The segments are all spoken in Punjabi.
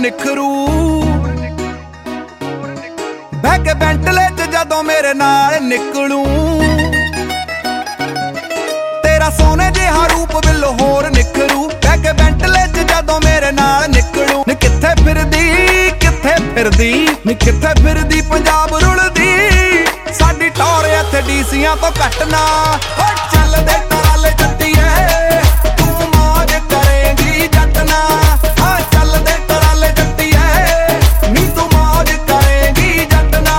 ਨਿਖਰੂ। ਬਹਿ ਕੇ ਬੈਂਟਲੇ 'ਚ ਜਦੋਂ ਮੇਰੇ ਨਾਲ ਨਿਕਲੂ, ਤੇਰਾ ਸੋਨੇ ਜਿਹਾ ਰੂਪ ਬਿੱਲੋ ਹੋਰ ਨਿਖਰੂ। ਬਹਿ ਕੇ ਬੈਂਟਲੇ 'ਚ ਜਦੋਂ ਮੇਰੇ ਨਾਲ ਨਿਕਲੂ, ਨੀ ਕਿੱਥੇ ਫਿਰਦੀ ਕਿੱਥੇ ਫਿਰਦੀ, ਨੀ ਕਿੱਥੇ ਫਿਰਦੀ ਪੰਜਾਬ ਰੁਲਦੀ। ਸਾਡੀ ਟੌਰ ਇੱਥੇ ਡੀਸੀਆਂ ਤੋਂ ਘੱਟ ਨਾ। ਹੋ ਚੱਲਦੇ ਟਰਾਲੇ ਜੱਟੀਏ ਤੂੰ ਮੌਜ ਕਰੇਂਗੀ ਜੱਟ ਨਾ। ਹਾਂ ਚੱਲਦੇ ਟਰਾਲੇ ਜੱਟੀਏ ਨੀ ਤੂੰ ਮੌਜ ਕਰੇਂਗੀ ਜੱਟ ਨਾ।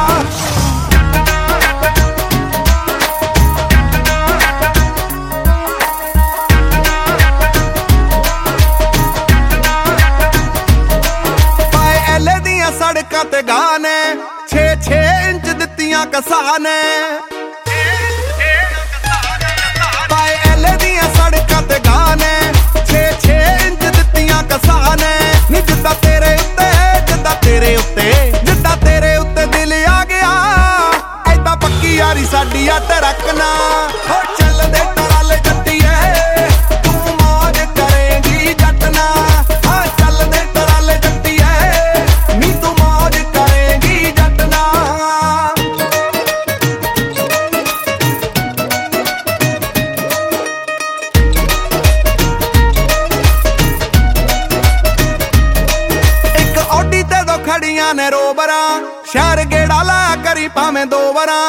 ਪਾਏ ਐਲੇ ਦੀਆਂ ਸੜਕਾਂ ਤੇ ਗਾਣੇ 6-6 ਇੰਚ ਦਿੱਤੀਆਂ ਕਸਾਂ ਨੇ। ਪਾਏ ਐਲੇ ਦੀਆਂ ਸੜਕਾਂ ਤੇ ਗਾਣੇ 6-6 ਇੰਚ ਦਿੱਤੀਆਂ ਕਸਾਂ ਨੇ। ਨੀ ਜਿੱਦਾਂ ਤੇਰੇ ਉੱਤੇ ਜਿੱਦਾਂ ਤੇਰੇ ਉੱਤੇ ਜਿੱਦਾਂ ਤੇਰੇ ਉੱਤੇ ਦਿਲ ਆ ਗਿਆ, ਐਦਾਂ ਪੱਕੀ ਯਾਰੀ ਸਾਡੀ ਆ ਤੇ ਰੱਖਣਾ। ਹੋ ਚੱਲਦੇ ਟਰਾਲੇ ਜੱਟੀਏ ਤੂੰ ਮੌਜ ਕਰੇਂਗੀ ਜੱਟ ਨਾ। ਹਾਂ ਚੱਲਦੇ ਟਰਾਲੇ ਜੱਟੀਏ ਨੀ ਤੂੰ ਮੌਜ ਕਰੇਂਗੀ ਜੱਟ ਨਾ। ਖੜੀਆਂ ਨੇ ਰੋਬਰਾਂ ਸ਼ਹਿਰ ਗੇੜਾ ਲਾ ਕਰੀ ਭਾਵੇਂ 2 ਵਾਰਾਂ।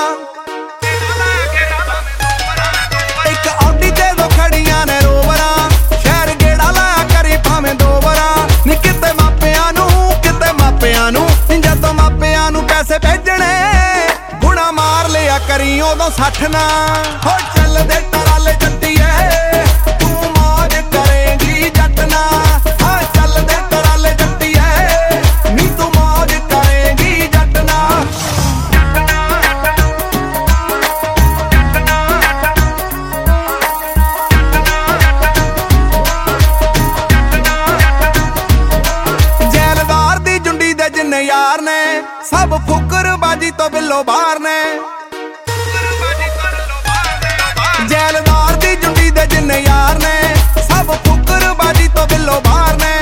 ਇੱਕ ਔਡੀ ਤੇ ਦੋ ਖੜੀਆਂ ਨੇ ਰੋਬਰਾਂ ਸ਼ਹਿਰ ਗੇੜਾ ਲਾ ਕਰੀ ਭਾਵੇਂ 2 ਵਾਰਾਂ। ਨੀ ਕਿਤੇ ਮਾਪਿਆਂ ਨੂੰ ਜਦੋਂ ਮਾਪਿਆਂ ਨੂੰ ਪੈਸੇ ਭੇਜਣੇ ਗੁਣਾ ਮਾਰ ਲਿਆ ਕਰੀ ਉਦੋਂ 60 ਨਾ। ਹੋ ਚੱਲਦੇ ਟਰਾਲੇ ਜੱਟੀਏ ਤੂੰ ਮੌਜ ਕਰੇਂਗੀ ਜੱਟ ਨਾ। ਹਾਂ ਚੱਲਦੇ ਟਰਾਲੇ ਜੱਟੀਏ ਨੀ ਤੂੰ ਮੌਜ ਕਰੇਂਗੀ ਜੱਟ ਨਾ। ਜੈਲਦਾਰ ਦੀ ਜੁੰਡੀ ਦੇ ਜਿੰਨੇ ਯਾਰ ਨੇ ਸਭ ਫੁਕਰਬਾਜੀ ਤੋਂ ਬਿੱਲੋ ਬਾਹਰ ਨੇ। ਜੈਲਦਾਰ ਦੀ ਜੁੰਡੀ ਦੇ ਜਿੰਨੇ ਯਾਰ ਨੇ ਸਭ ਫੁਕਰਬਾਜੀ ਤੋਂ ਬਿੱਲੋ ਬਾਹਰ ਨੇ।